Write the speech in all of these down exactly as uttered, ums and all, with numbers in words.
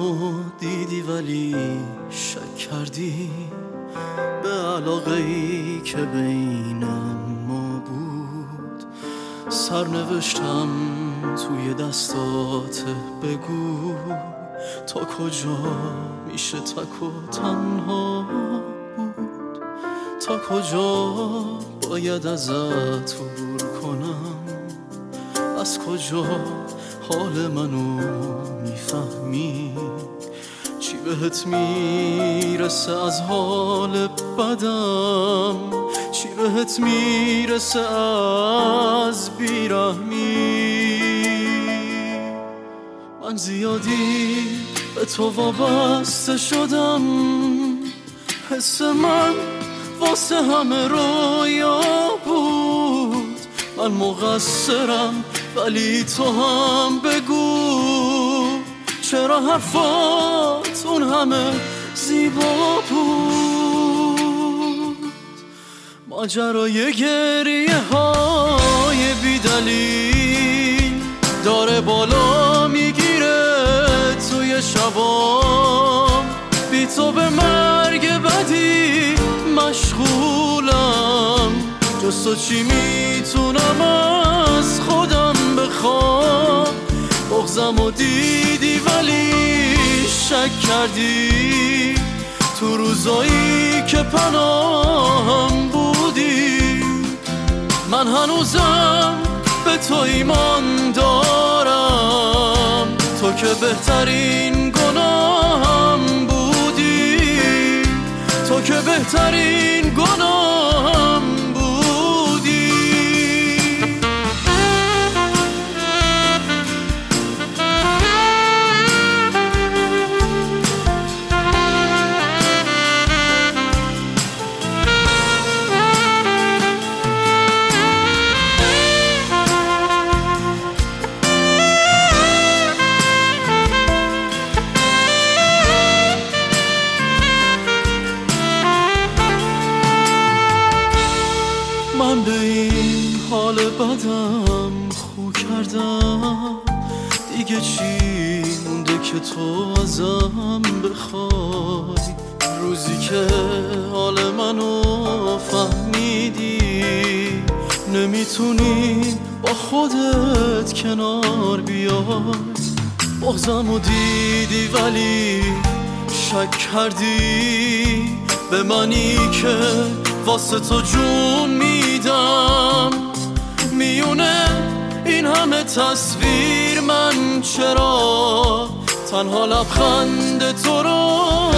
دیدی ولی شک کردی به علاقه‌ای که بین ما بود. سرنوشتم توی دستات، بگو تا کجا میشه تک و تنها بود، تا کجا باید ازت عبور کنم، از کجا حال منو میفهمی، چی بهت میرسه از حال بدم، چی بهت میرسه از بیرحمی. من زیادی به تو وابسته شدم، حس من واسه همه رویا بود. من مقصرم ولی تو هم بگو چرا حرفات اون همه زیبا بود. ماجرای گریه های بی دلیل داره بالا میگیره توی شبام، بی تو به مرگ بدی مشغولم، جز تو چی میتونم از خودم بخوام. بغضم و دیدی ولی شک کردی، تو روزایی که پناهم بودی. من هنوزم به تو ایمان دارم، تو که بهترین گناهم بودی، تو که بهترین گناهم بودی. من به این حال بدم خو کردم، دیگه چی مونده که تو ازم بخوای؟ روزی که حال منو فهمیدی، نمیتونی با خودت کنار بیای. بغضم و دیدی ولی شک کردی به منی که واسه تو جون میدم. میونه این همه تصویر من چرا تنها لبخند تو رو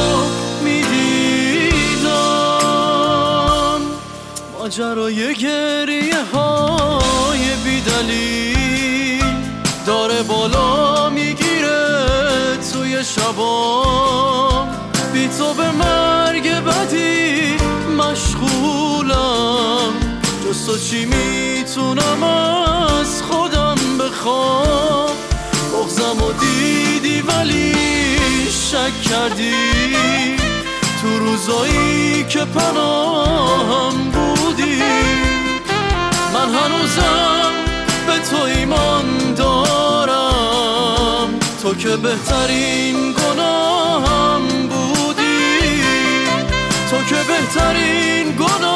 میدیدم. ماجرای گریه های بی دلیل داره بالا میگیره توی شبام، بی تو به مرگ بدی مشغولم، جز تو چی میتونم از خودم بخوام. بغضم و دیدی ولی شک کردی، تو روزایی که پناهم بودی. من هنوزم به تو ایمان دارم، تو که بهترین گناهم بودی، تو که بهترین گناه